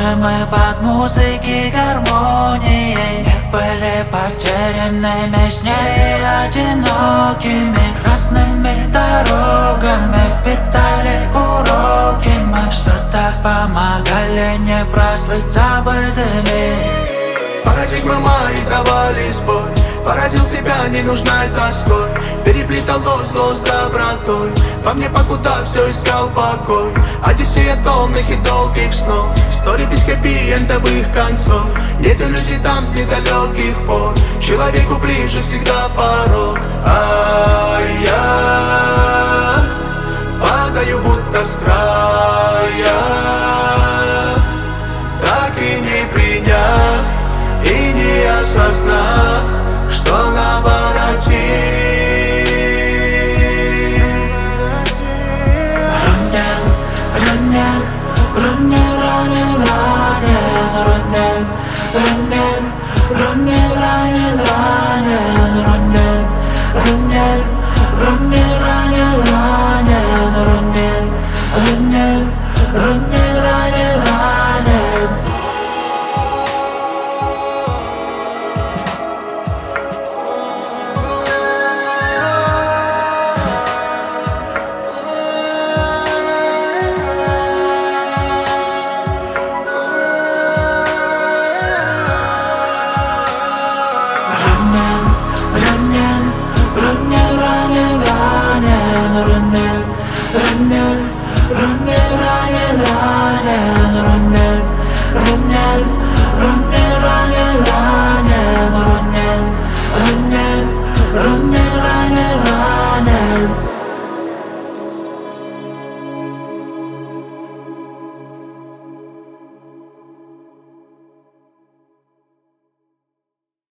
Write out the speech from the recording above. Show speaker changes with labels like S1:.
S1: мы под музыки гармонией не были потерянными, с ней одинокими. Разными дорогами впитали уроки мы, что-то помогали не прослыть забытыми.
S2: Парадигмы мои давали сбой, поразил себя ненужной тоской, переплетало зло с добротой, во мне покуда все искал покой. Одиссея томных и долгих снов, история без хэппи-эндовых концов. Нет иллюзий там с недалеких пор, человеку ближе всегда порог. А я падаю будто с края, так и не приняв и не осознав, что навороти.
S1: Ранен, ранен, ранен, ранен, ранен, ранен, ранен, ранен, ранен, ранен, ранен, ранен, ранен, ранен, ранен, ранен, ранен, ранен. Run